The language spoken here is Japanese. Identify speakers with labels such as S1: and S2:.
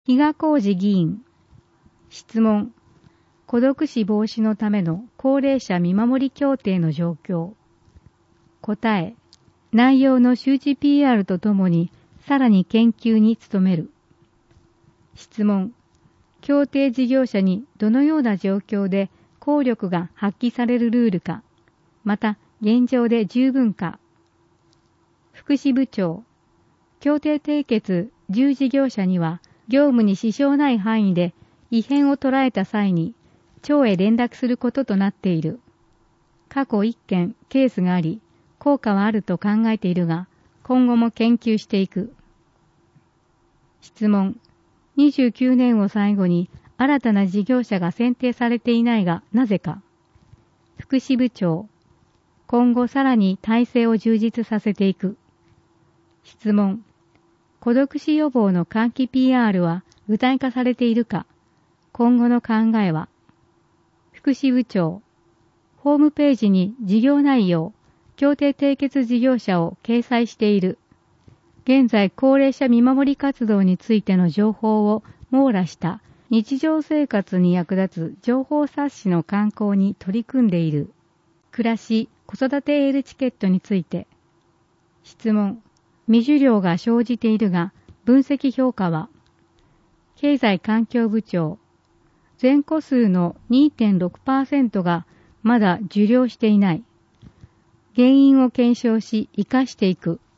S1: 比嘉浩二議員。質問。孤独死防止のための高齢者見守り協定の状況。答え。内容の周知 PR とともにさらに研究に努める。質問。協定事業者にどのような状況で効力が発揮されるルールか、また現状で十分か。福祉部長。協定締結10事業者には業務に支障ない範囲で異変を捉えた際に庁へ連絡することとなっている。過去1件ケースがあり、効果はあると考えているが、今後も研究していく。質問。29年を最後に新たな事業者が選定されていないがなぜか。福祉部長。今後さらに体制を充実させていく。質問。孤独死予防の喚起 PR は具体化されているか。今後の考えは。福祉部長。ホームページに事業内容、協定締結事業者を掲載している。現在高齢者見守り活動についての情報を網羅した日常生活に役立つ情報冊子の刊行に取り組んでいる。暮らし、子育てエールチケットについて。質問。未受領が生じているが、分析評価は。経済環境部長。全戸数の 2.6% がまだ受領していない。原因を検証し、活かしていく。